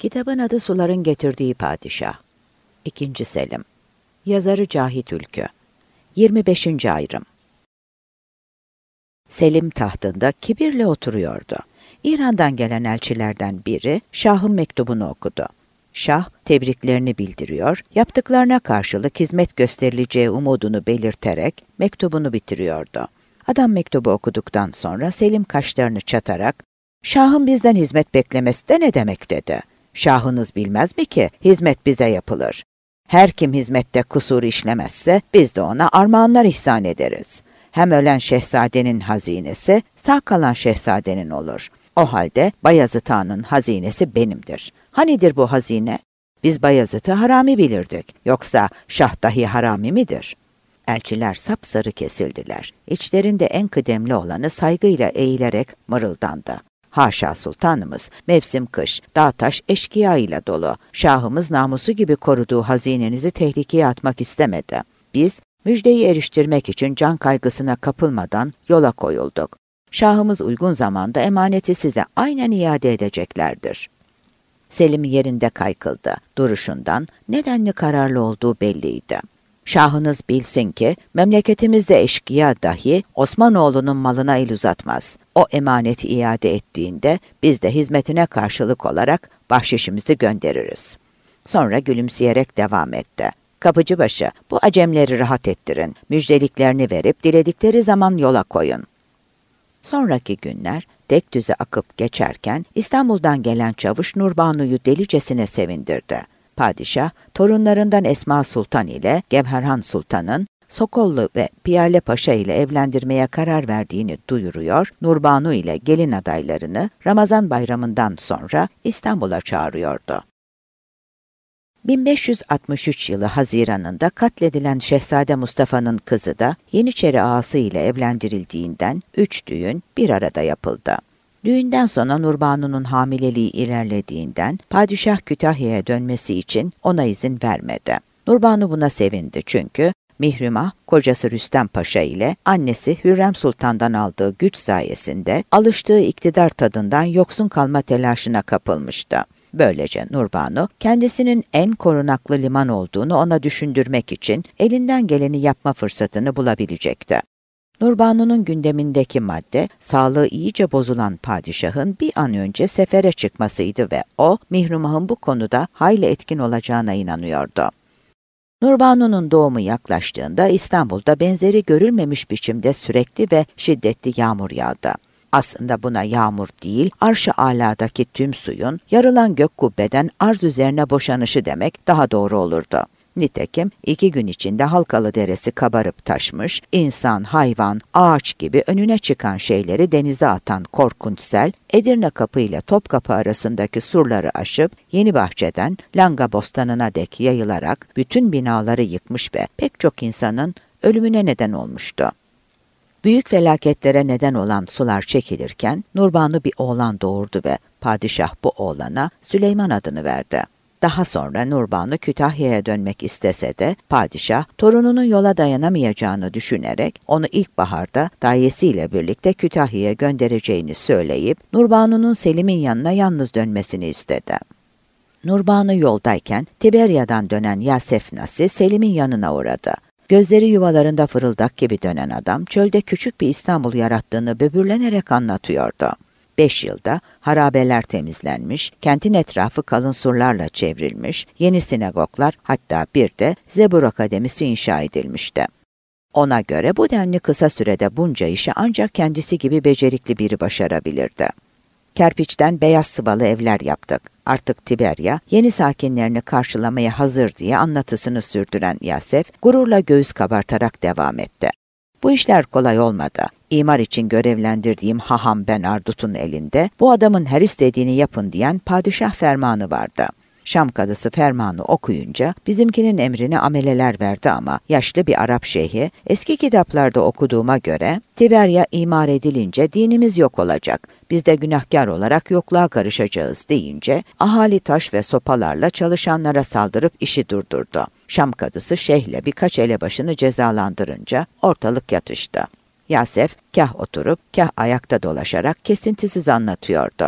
Kitabın adı Suların Getirdiği Padişah. 2. Selim. Yazarı Cahit Ülkü. 25. Ayrım. Selim tahtında kibirle oturuyordu. İran'dan gelen elçilerden biri Şah'ın mektubunu okudu. Şah tebriklerini bildiriyor, yaptıklarına karşılık hizmet gösterileceği umudunu belirterek mektubunu bitiriyordu. Adam mektubu okuduktan sonra Selim kaşlarını çatarak, "Şah'ın bizden hizmet beklemesi de ne demek?" dedi. "Şahınız bilmez mi ki hizmet bize yapılır? Her kim hizmette kusur işlemezse biz de ona armağanlar ihsan ederiz. Hem ölen şehzadenin hazinesi sağ kalan şehzadenin olur. O halde Bayezid Han'ın hazinesi benimdir. Hanidir bu hazine? Biz Bayezid'i harami bilirdik. Yoksa şah dahi harami midir?" Elçiler sapsarı kesildiler. İçlerinde en kıdemli olanı saygıyla eğilerek mırıldandı. "Haşa sultanımız, mevsim kış, dağ taş eşkıya ile dolu. Şahımız namusu gibi koruduğu hazinenizi tehlikeye atmak istemedi. Biz müjdeyi eriştirmek için can kaygısına kapılmadan yola koyulduk. Şahımız uygun zamanda emaneti size aynen iade edeceklerdir." Selim yerinde kaykıldı. Duruşundan nedenli kararlı olduğu belliydi. "Şahınız bilsin ki memleketimizde eşkıya dahi Osmanoğlu'nun malına el uzatmaz. O emaneti iade ettiğinde biz de hizmetine karşılık olarak bahşişimizi göndeririz." Sonra gülümseyerek devam etti. "Kapıcıbaşı, bu acemleri rahat ettirin. Müjdeliklerini verip diledikleri zaman yola koyun." Sonraki günler tek düze akıp geçerken İstanbul'dan gelen çavuş Nurbanu'yu delicesine sevindirdi. Padişah, torunlarından Esma Sultan ile Gevherhan Sultan'ın Sokollu ve Piyale Paşa ile evlendirmeye karar verdiğini duyuruyor, Nurbanu ile gelin adaylarını Ramazan bayramından sonra İstanbul'a çağırıyordu. 1563 yılı Haziran'ında katledilen Şehzade Mustafa'nın kızı da Yeniçeri ağası ile evlendirildiğinden 3 düğün bir arada yapıldı. Düğünden sonra Nurbanu'nun hamileliği ilerlediğinden padişah Kütahya'ya dönmesi için ona izin vermedi. Nurbanu buna sevindi çünkü Mihrimah, kocası Rüstem Paşa ile annesi Hürrem Sultan'dan aldığı güç sayesinde alıştığı iktidar tadından yoksun kalma telaşına kapılmıştı. Böylece Nurbanu, kendisinin en korunaklı liman olduğunu ona düşündürmek için elinden geleni yapma fırsatını bulabilecekti. Nurbanu'nun gündemindeki madde, sağlığı iyice bozulan padişahın bir an önce sefere çıkmasıydı ve o, Mihrimah'ın bu konuda hayli etkin olacağına inanıyordu. Nurbanu'nun doğumu yaklaştığında İstanbul'da benzeri görülmemiş biçimde sürekli ve şiddetli yağmur yağdı. Aslında buna yağmur değil, arş-ı âlâdaki tüm suyun yarılan gök kubbeden arz üzerine boşanışı demek daha doğru olurdu. Nitekim 2 gün içinde Halkalı Deresi kabarıp taşmış, insan, hayvan, ağaç gibi önüne çıkan şeyleri denize atan korkunç sel, Edirne Kapı ile Topkapı arasındaki surları aşıp Yenibahçe'den Langa Bostanı'na dek yayılarak bütün binaları yıkmış ve pek çok insanın ölümüne neden olmuştu. Büyük felaketlere neden olan sular çekilirken Nurbanu bir oğlan doğurdu ve padişah bu oğlana Süleyman adını verdi. Daha sonra Nurbanu Kütahya'ya dönmek istese de padişah torununun yola dayanamayacağını düşünerek onu ilkbaharda dayesiyle birlikte Kütahya'ya göndereceğini söyleyip Nurbanu'nun Selim'in yanına yalnız dönmesini istedi. Nurbanu yoldayken Tiberya'dan dönen Yasefnasi Selim'in yanına uğradı. Gözleri yuvalarında fırıldak gibi dönen adam çölde küçük bir İstanbul yarattığını böbürlenerek anlatıyordu. 5 yılda harabeler temizlenmiş, kentin etrafı kalın surlarla çevrilmiş, yeni sinagoglar hatta bir de Zebur Akademisi inşa edilmişti. Ona göre bu denli kısa sürede bunca işi ancak kendisi gibi becerikli biri başarabilirdi. "Kerpiçten beyaz sıvalı evler yaptık. Artık Tiberya yeni sakinlerini karşılamaya hazır" diye anlatısını sürdüren Yasef gururla göğüs kabartarak devam etti. "Bu işler kolay olmadı. İmar için görevlendirdiğim haham Ben Ardut'un elinde bu adamın her istediğini yapın diyen padişah fermanı vardı. Şam kadısı fermanı okuyunca bizimkinin emrini ameleler verdi ama yaşlı bir Arap şeyhi eski kitaplarda okuduğuma göre Tiberya imar edilince dinimiz yok olacak, biz de günahkar olarak yokluğa karışacağız deyince ahali taş ve sopalarla çalışanlara saldırıp işi durdurdu. Şam kadısı şeyhle birkaç elebaşını cezalandırınca ortalık yatıştı. Yasef kah oturup kah ayakta dolaşarak kesintisiz anlatıyordu.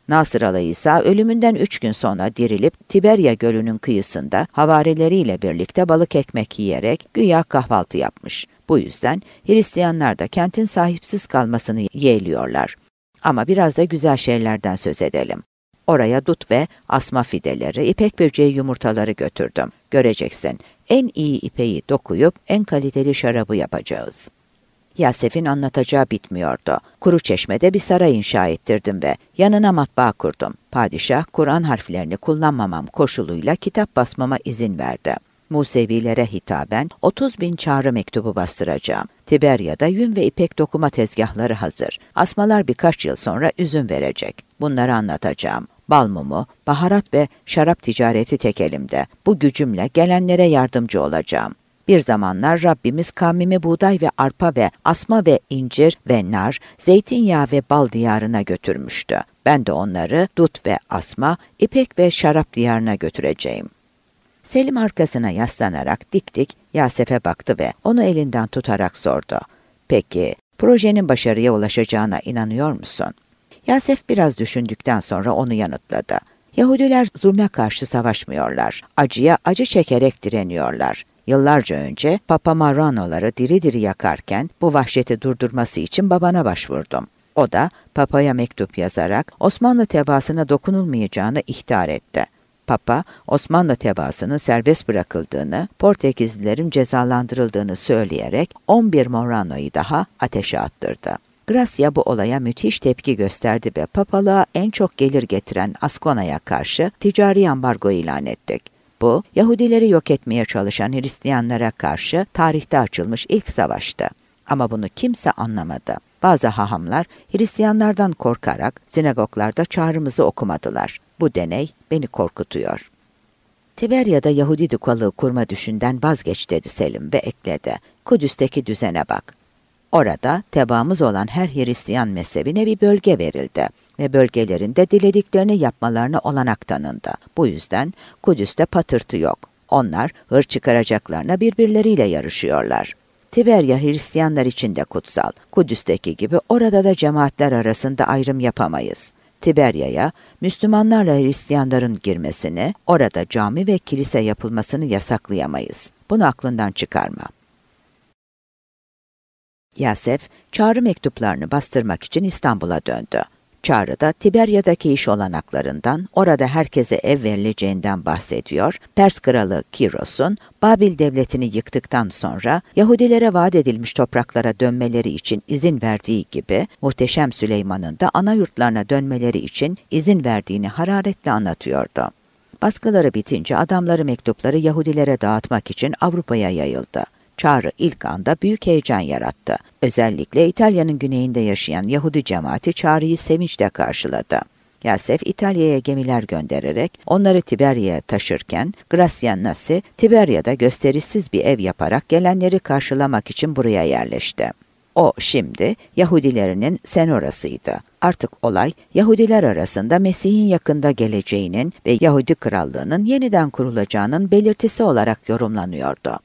Nasıralı İsa ölümünden 3 gün sonra dirilip Tiberya Gölü'nün kıyısında havarileriyle birlikte balık ekmek yiyerek güya kahvaltı yapmış. Bu yüzden Hristiyanlar da kentin sahipsiz kalmasını yeğliyorlar. Ama biraz da güzel şeylerden söz edelim. Oraya dut ve asma fideleri, ipek böceği yumurtaları götürdüm. Göreceksin, en iyi ipeği dokuyup en kaliteli şarabı yapacağız. Yasef'in anlatacağı bitmiyordu. Kuruçeşme'de bir saray inşa ettirdim ve yanına matbaa kurdum. Padişah, Kur'an harflerini kullanmamam koşuluyla kitap basmama izin verdi. Musevilere hitaben 30.000 çağrı mektubu bastıracağım. Tiberya'da yün ve ipek dokuma tezgahları hazır. Asmalar birkaç yıl sonra üzüm verecek. Bunları anlatacağım. Bal mumu, baharat ve şarap ticareti tek elimde. Bu gücümle gelenlere yardımcı olacağım. Bir zamanlar Rabbimiz kavmimi buğday ve arpa ve asma ve incir ve nar, zeytinyağı ve bal diyarına götürmüştü. Ben de onları dut ve asma, ipek ve şarap diyarına götüreceğim. Selim arkasına yaslanarak dik dik Yasef'e baktı ve onu elinden tutarak sordu. Peki, projenin başarıya ulaşacağına inanıyor musun? Yasef biraz düşündükten sonra onu yanıtladı. Yahudiler zulme karşı savaşmıyorlar. Acıya acı çekerek direniyorlar. Yıllarca önce Papa Marano'ları diri diri yakarken bu vahşeti durdurması için babana başvurdum. O da Papa'ya mektup yazarak Osmanlı tebaasına dokunulmayacağını ihtar etti. Papa, Osmanlı tebaasının serbest bırakıldığını, Portekizlilerin cezalandırıldığını söyleyerek 11 Morano'yu daha ateşe attırdı. Gracia bu olaya müthiş tepki gösterdi ve papalığa en çok gelir getiren Ascona'ya karşı ticari ambargo ilan ettik. Bu, Yahudileri yok etmeye çalışan Hristiyanlara karşı tarihte açılmış ilk savaştı. Ama bunu kimse anlamadı. Bazı hahamlar Hristiyanlardan korkarak sinagoglarda çağrımızı okumadılar. Bu deney beni korkutuyor. Tiberya'da Yahudi dukalığı kurma düşünden vazgeç dedi Selim ve ekledi. Kudüs'teki düzene bak. Orada tebaamız olan her Hristiyan mezhebine bir bölge verildi ve bölgelerinde dilediklerini yapmalarına olanak tanındı. Bu yüzden Kudüs'te patırtı yok. Onlar hır çıkaracaklarına birbirleriyle yarışıyorlar. Tiberya Hristiyanlar için de kutsal. Kudüs'teki gibi orada da cemaatler arasında ayrım yapamayız. Tiberya'ya Müslümanlarla Hristiyanların girmesini, orada cami ve kilise yapılmasını yasaklayamayız. Bunu aklından çıkarma. Yasef, çağrı mektuplarını bastırmak için İstanbul'a döndü. Çağrıda Tiberya'daki iş olanaklarından, orada herkese ev verileceğinden bahsediyor, Pers kralı Kiros'un Babil devletini yıktıktan sonra Yahudilere vaat edilmiş topraklara dönmeleri için izin verdiği gibi, Muhteşem Süleyman'ın da ana yurtlarına dönmeleri için izin verdiğini hararetle anlatıyordu. Baskıları bitince adamları mektupları Yahudilere dağıtmak için Avrupa'ya yayıldı. Çağrı ilk anda büyük heyecan yarattı. Özellikle İtalya'nın güneyinde yaşayan Yahudi cemaati çağrıyı sevinçle karşıladı. Yasef İtalya'ya gemiler göndererek onları Tiberya'ya taşırken Gracianasi Tiberya'da gösterişsiz bir ev yaparak gelenleri karşılamak için buraya yerleşti. O şimdi Yahudilerinin senorasıydı. Artık olay Yahudiler arasında Mesih'in yakında geleceğinin ve Yahudi krallığının yeniden kurulacağının belirtisi olarak yorumlanıyordu.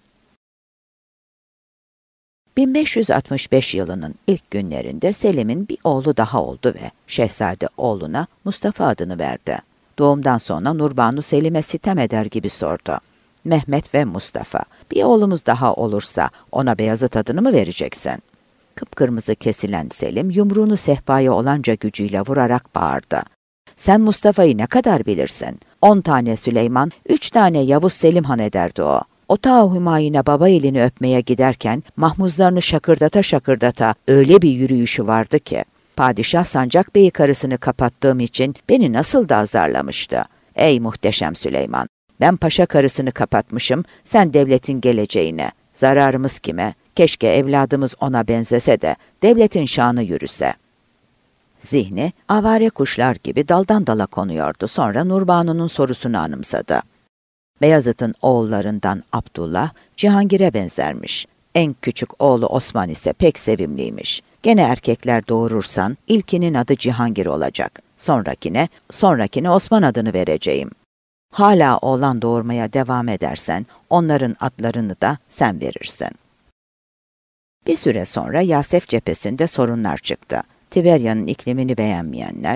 1565 yılının ilk günlerinde Selim'in bir oğlu daha oldu ve Şehzade oğluna Mustafa adını verdi. Doğumdan sonra Nurbanu Selim'e sitem eder gibi sordu. Mehmet ve Mustafa, bir oğlumuz daha olursa ona Beyazıt adını mı vereceksin? Kıpkırmızı kesilen Selim yumruğunu sehpaya olanca gücüyle vurarak bağırdı. Sen Mustafa'yı ne kadar bilirsin? 10 tane Süleyman, 3 tane Yavuz Selim Han ederdi o. Otağı Hümayun'a baba elini öpmeye giderken mahmuzlarını şakırdata şakırdata öyle bir yürüyüşü vardı ki, padişah Sancak Bey'i karısını kapattığım için beni nasıl da azarlamıştı. Ey muhteşem Süleyman, ben paşa karısını kapatmışım, sen devletin geleceğine. Zararımız kime? Keşke evladımız ona benzese de devletin şanı yürüse. Zihni avare kuşlar gibi daldan dala konuyordu. Sonra Nurbanu'nun sorusunu anımsadı. Beyazıt'ın oğullarından Abdullah, Cihangir'e benzermiş. En küçük oğlu Osman ise pek sevimliymiş. Gene erkekler doğurursan ilkinin adı Cihangir olacak. Sonrakine Osman adını vereceğim. Hala oğlan doğurmaya devam edersen onların adlarını da sen verirsin. Bir süre sonra Yasef cephesinde sorunlar çıktı. Tiberya'nın iklimini beğenmeyenler,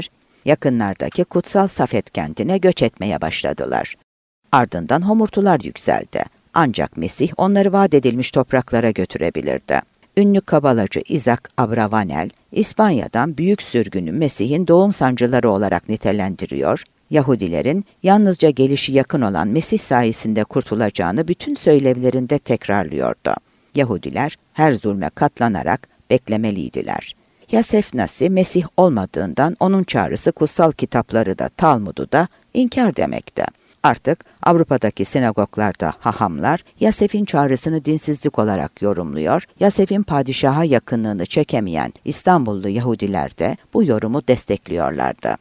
Yakınlardaki Kutsal Safed kentine göç etmeye başladılar. Ardından homurtular yükseldi. Ancak Mesih onları vaat edilmiş topraklara götürebilirdi. Ünlü kabalacı Isaac Abravanel, İspanya'dan büyük sürgünü Mesih'in doğum sancıları olarak nitelendiriyor, Yahudilerin yalnızca gelişi yakın olan Mesih sayesinde kurtulacağını bütün söylevlerinde tekrarlıyordu. Yahudiler her zulme katlanarak beklemeliydiler. Yasef Nasi Mesih olmadığından onun çağrısı kutsal kitapları da Talmud'u da inkar demekte. Artık Avrupa'daki sinagoglarda hahamlar Yasef'in çağrısını dinsizlik olarak yorumluyor, Yasef'in padişaha yakınlığını çekemeyen İstanbullu Yahudiler de bu yorumu destekliyorlardı.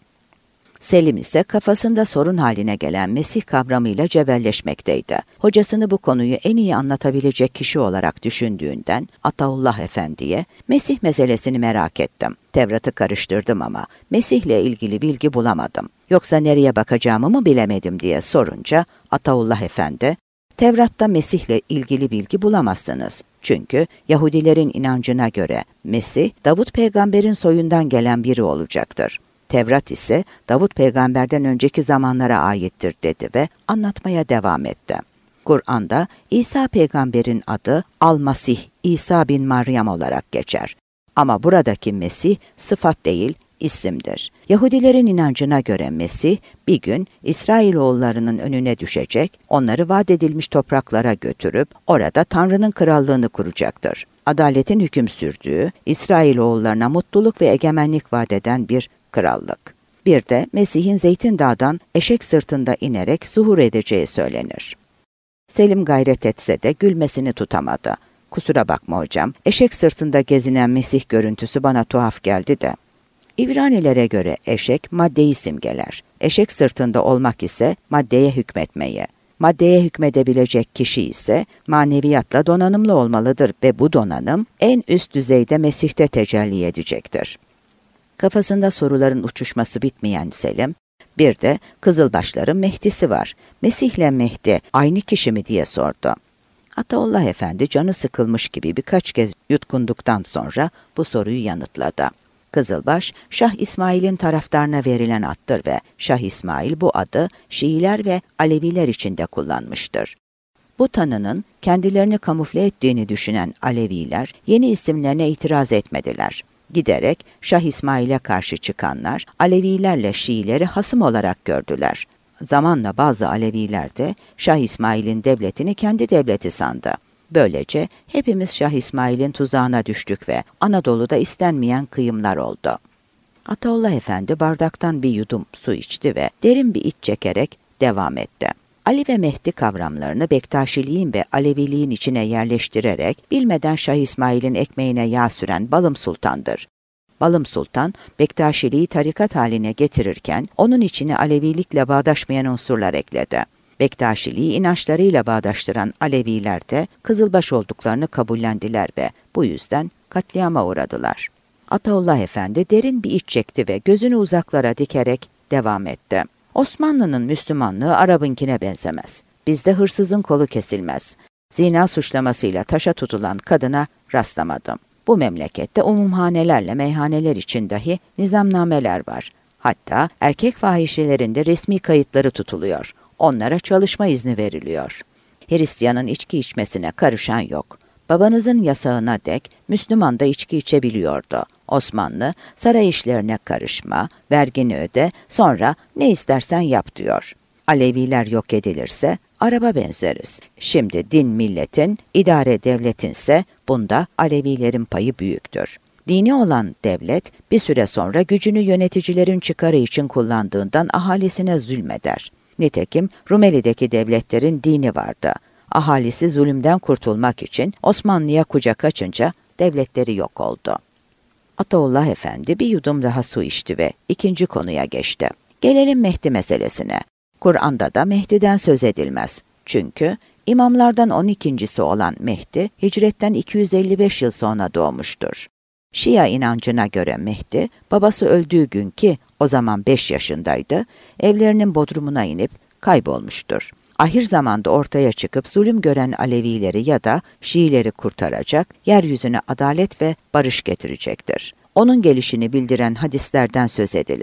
Selim ise kafasında sorun haline gelen Mesih kavramıyla cebelleşmekteydi. Hocasını bu konuyu en iyi anlatabilecek kişi olarak düşündüğünden Ataullah Efendi'ye Mesih meselesini merak ettim. Tevrat'ı karıştırdım ama Mesih'le ilgili bilgi bulamadım. Yoksa nereye bakacağımı mı bilemedim diye sorunca Ataullah Efendi, Tevrat'ta Mesih'le ilgili bilgi bulamazsınız. Çünkü Yahudilerin inancına göre Mesih, Davut peygamberin soyundan gelen biri olacaktır. Tevrat ise Davut peygamberden önceki zamanlara aittir dedi ve anlatmaya devam etti. Kur'an'da İsa peygamberin adı Al-Masih, İsa bin Meryem olarak geçer. Ama buradaki Mesih sıfat değil, isimdir. Yahudilerin inancına göre Mesih bir gün İsrailoğullarının önüne düşecek, onları vaat edilmiş topraklara götürüp orada Tanrı'nın krallığını kuracaktır. Adaletin hüküm sürdüğü, İsrailoğullarına mutluluk ve egemenlik vaat eden bir krallık. Bir de Mesih'in Zeytin Dağı'dan eşek sırtında inerek zuhur edeceği söylenir. Selim gayret etse de gülmesini tutamadı. Kusura bakma hocam, eşek sırtında gezinen Mesih görüntüsü bana tuhaf geldi de. İbranilere göre eşek maddeyi simgeler. Eşek sırtında olmak ise maddeye hükmetmeyi. Maddeye hükmedebilecek kişi ise maneviyatla donanımlı olmalıdır ve bu donanım en üst düzeyde Mesih'te tecelli edecektir. Kafasında soruların uçuşması bitmeyen Selim, bir de Kızılbaşların Mehdi'si var. Mesih'le Mehdi aynı kişi mi diye sordu. Ataullah Efendi canı sıkılmış gibi birkaç kez yutkunduktan sonra bu soruyu yanıtladı. Kızılbaş, Şah İsmail'in taraftarına verilen addır ve Şah İsmail bu adı Şiiler ve Aleviler için de kullanmıştır. Bu tanının kendilerini kamufle ettiğini düşünen Aleviler yeni isimlerine itiraz etmediler. Giderek Şah İsmail'e karşı çıkanlar Alevilerle Şiileri hasım olarak gördüler. Zamanla bazı Aleviler de Şah İsmail'in devletini kendi devleti sandı. Böylece hepimiz Şah İsmail'in tuzağına düştük ve Anadolu'da istenmeyen kıyımlar oldu. Ataullah Efendi bardaktan bir yudum su içti ve derin bir iç çekerek devam etti. Ali ve Mehdi kavramlarını Bektaşiliğin ve Aleviliğin içine yerleştirerek bilmeden Şah İsmail'in ekmeğine yağ süren Balım Sultan'dır. Balım Sultan, Bektaşiliği tarikat haline getirirken onun içine Alevilikle bağdaşmayan unsurlar ekledi. Bektaşiliği inançlarıyla bağdaştıran Aleviler de Kızılbaş olduklarını kabullendiler ve bu yüzden katliama uğradılar. Ataullah Efendi derin bir iç çekti ve gözünü uzaklara dikerek devam etti. Osmanlı'nın Müslümanlığı Arap'ınkine benzemez. Bizde hırsızın kolu kesilmez. Zina suçlamasıyla taşa tutulan kadına rastlamadım. Bu memlekette umumhanelerle meyhaneler için dahi nizamnameler var. Hatta erkek fahişelerinde resmi kayıtları tutuluyor. Onlara çalışma izni veriliyor. Hristiyanın içki içmesine karışan yok. Babanızın yasağına dek Müslüman da içki içebiliyordu. Osmanlı, saray işlerine karışma, vergini öde, sonra ne istersen yap diyor. Aleviler yok edilirse Arap'a benzeriz. Şimdi din milletin, idare devletinse bunda Alevilerin payı büyüktür. Dini olan devlet bir süre sonra gücünü yöneticilerin çıkarı için kullandığından ahalisine zulmeder. Nitekim Rumeli'deki devletlerin dini vardı. Ahalisi zulümden kurtulmak için Osmanlı'ya kucak açınca devletleri yok oldu. Ataullah Efendi bir yudum daha su içti ve ikinci konuya geçti. Gelelim Mehdi meselesine. Kur'an'da da Mehdi'den söz edilmez. Çünkü imamlardan 12.'si olan Mehdi, hicretten 255 yıl sonra doğmuştur. Şia inancına göre Mehdi, babası öldüğü gün ki o zaman 5 yaşındaydı, evlerinin bodrumuna inip kaybolmuştur. Ahir zamanda ortaya çıkıp zulüm gören Alevileri ya da Şiileri kurtaracak, yeryüzüne adalet ve barış getirecektir. Onun gelişini bildiren hadislerden söz edilir.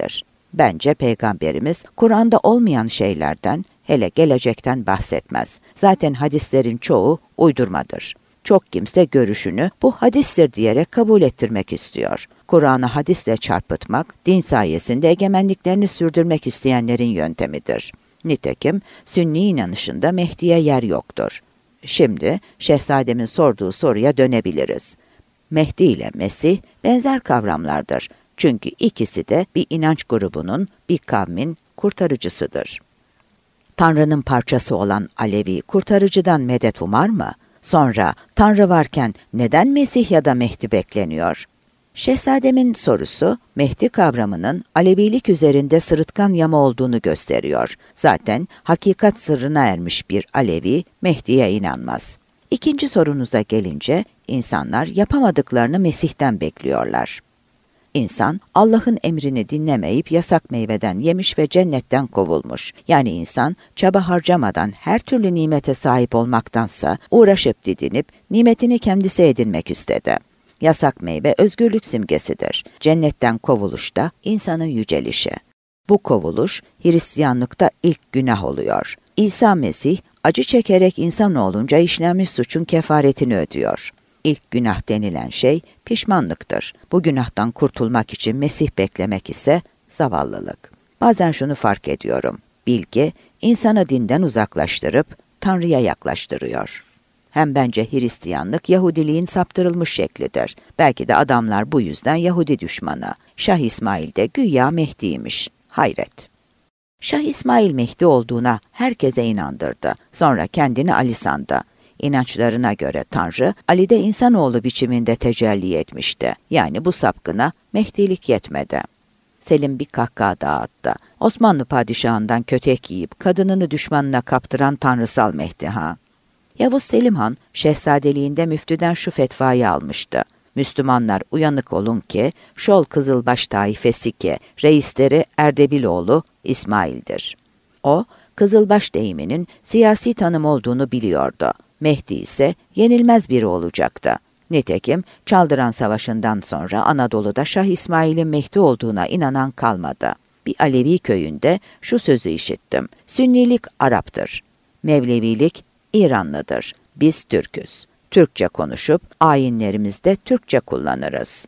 Bence Peygamberimiz Kur'an'da olmayan şeylerden, hele gelecekten bahsetmez. Zaten hadislerin çoğu uydurmadır. Çok kimse görüşünü bu hadistir diyerek kabul ettirmek istiyor. Kur'an'ı hadisle çarpıtmak, din sayesinde egemenliklerini sürdürmek isteyenlerin yöntemidir. Nitekim Sünni inanışında Mehdi'ye yer yoktur. Şimdi Şehzademin sorduğu soruya dönebiliriz. Mehdi ile Mesih benzer kavramlardır. Çünkü ikisi de bir inanç grubunun, bir kavmin kurtarıcısıdır. Tanrı'nın parçası olan Alevi kurtarıcıdan medet umar mı? Sonra Tanrı varken neden Mesih ya da Mehdi bekleniyor? Şehzademin sorusu, Mehdi kavramının Alevilik üzerinde sırıtkan yama olduğunu gösteriyor. Zaten hakikat sırrına ermiş bir Alevi, Mehdi'ye inanmaz. İkinci sorunuza gelince, insanlar yapamadıklarını Mesih'ten bekliyorlar. İnsan, Allah'ın emrini dinlemeyip yasak meyveden yemiş ve cennetten kovulmuş. Yani insan, çaba harcamadan her türlü nimete sahip olmaktansa uğraşıp didinip nimetini kendisi edinmek istedi. Yasak meyve özgürlük simgesidir. Cennetten kovuluş da insanın yücelişi. Bu kovuluş Hristiyanlıkta ilk günah oluyor. İsa Mesih acı çekerek insan olunca işlenmiş suçun kefaretini ödüyor. İlk günah denilen şey pişmanlıktır. Bu günahtan kurtulmak için Mesih beklemek ise zavallılık. Bazen şunu fark ediyorum. Bilgi insanı dinden uzaklaştırıp Tanrı'ya yaklaştırıyor. Hem bence Hristiyanlık Yahudiliğin saptırılmış şeklidir. Belki de adamlar bu yüzden Yahudi düşmanı. Şah İsmail de güya Mehdi'ymiş. Hayret. Şah İsmail Mehdi olduğuna herkese inandırdı. Sonra kendini Ali sandı. İnançlarına göre Tanrı, Ali'de insanoğlu biçiminde tecelli etmişti. Yani bu sapkına Mehdilik yetmedi. Selim bir kahkaha daha attı. Osmanlı padişahından kötek yiyip kadınını düşmanına kaptıran tanrısal Mehdi ha. Yavuz Selim Han, şehzadeliğinde müftüden şu fetvayı almıştı. Müslümanlar uyanık olun ki, Şol Kızılbaş taifesi ki, reisleri Erdebiloğlu İsmail'dir. O, Kızılbaş deyiminin siyasi tanım olduğunu biliyordu. Mehdi ise yenilmez biri olacaktı. Nitekim Çaldıran Savaşı'ndan sonra Anadolu'da Şah İsmail'in Mehdi olduğuna inanan kalmadı. Bir Alevi köyünde şu sözü işittim. Sünnilik Arap'tır. Mevlevilik İranlıdır. Biz Türk'üz. Türkçe konuşup ayinlerimizde Türkçe kullanırız.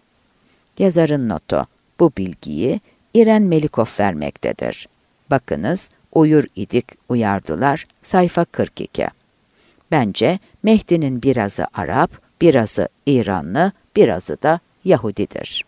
Yazarın notu. Bu bilgiyi İren Melikov vermektedir. Bakınız, uyur idik uyardılar, sayfa 42. Bence Mehdi'nin birazı Arap, birazı İranlı, birazı da Yahudidir.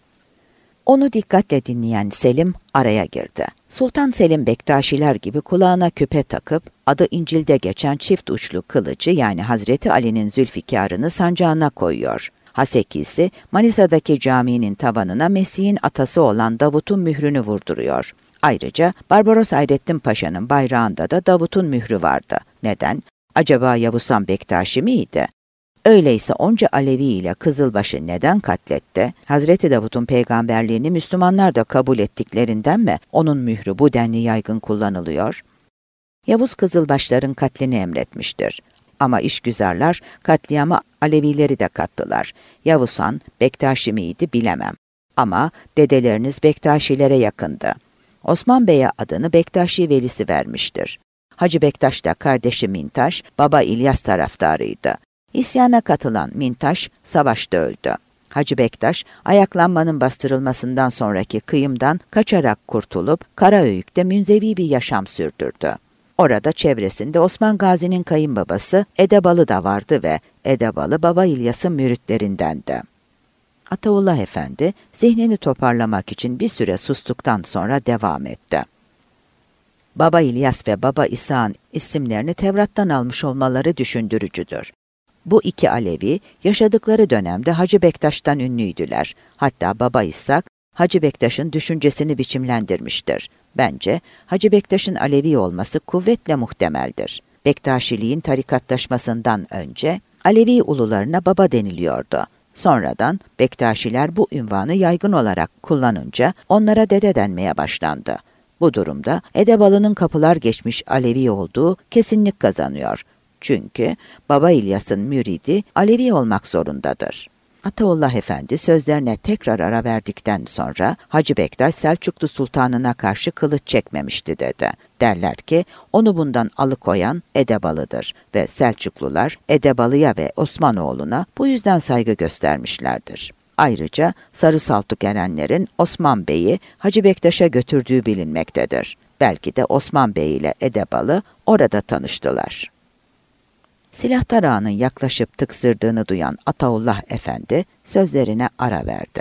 Onu dikkatle dinleyen Selim araya girdi. Sultan Selim Bektaşiler gibi kulağına küpe takıp adı İncil'de geçen çift uçlu kılıcı yani Hazreti Ali'nin Zülfikar'ını sancağına koyuyor. Hasekisi Manisa'daki caminin tavanına Mesih'in atası olan Davut'un mührünü vurduruyor. Ayrıca Barbaros Hayrettin Paşa'nın bayrağında da Davut'un mührü vardı. Neden? Acaba Yavuz Han Bektaşi miydi? Öyleyse onca Alevi ile Kızılbaş'ı neden katletti? Hazreti Davut'un peygamberliğini Müslümanlar da kabul ettiklerinden mi onun mührü bu denli yaygın kullanılıyor? Yavuz Kızılbaşların katlini emretmiştir. Ama işgüzarlar katliama Alevileri de kattılar. Yavuz Han Bektaşi miydi bilemem. Ama dedeleriniz Bektaşilere yakındı. Osman Bey'e adını Bektaşi velisi vermiştir. Hacı Bektaş da kardeşi Mintaş, baba İlyas taraftarıydı. İsyana katılan Mintaş savaşta öldü. Hacı Bektaş, ayaklanmanın bastırılmasından sonraki kıyımdan kaçarak kurtulup Karaöyük'te münzevi bir yaşam sürdürdü. Orada çevresinde Osman Gazi'nin kayınbabası Edebalı da vardı ve Edebalı Baba İlyas'ın müritlerindendi. Ataullah Efendi zihnini toparlamak için bir süre sustuktan sonra devam etti. Baba İlyas ve Baba İsa'nın isimlerini Tevrat'tan almış olmaları düşündürücüdür. Bu iki Alevi yaşadıkları dönemde Hacı Bektaş'tan ünlüydüler. Hatta Baba İshak, Hacı Bektaş'ın düşüncesini biçimlendirmiştir. Bence Hacı Bektaş'ın Alevi olması kuvvetle muhtemeldir. Bektaşiliğin tarikatlaşmasından önce Alevi ulularına baba deniliyordu. Sonradan Bektaşiler bu ünvanı yaygın olarak kullanınca onlara dede denmeye başlandı. Bu durumda Edebalı'nın kapılar geçmiş Alevi olduğu kesinlik kazanıyor. Çünkü Baba İlyas'ın müridi Alevi olmak zorundadır. Ataullah Efendi sözlerine tekrar ara verdikten sonra Hacı Bektaş Selçuklu Sultanı'na karşı kılıç çekmemişti dedi. Derler ki onu bundan alıkoyan Edebalı'dır ve Selçuklular Edebalı'ya ve Osmanoğlu'na bu yüzden saygı göstermişlerdir. Ayrıca Sarı Saltuk erenlerin Osman Bey'i Hacı Bektaş'a götürdüğü bilinmektedir. Belki de Osman Bey ile Edebalı orada tanıştılar. Silahtar ağanın yaklaşıp tıksırdığını duyan Ataullah Efendi sözlerine ara verdi.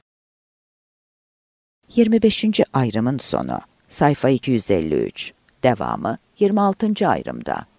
25. ayrımın sonu. Sayfa 253. Devamı 26. ayrımda.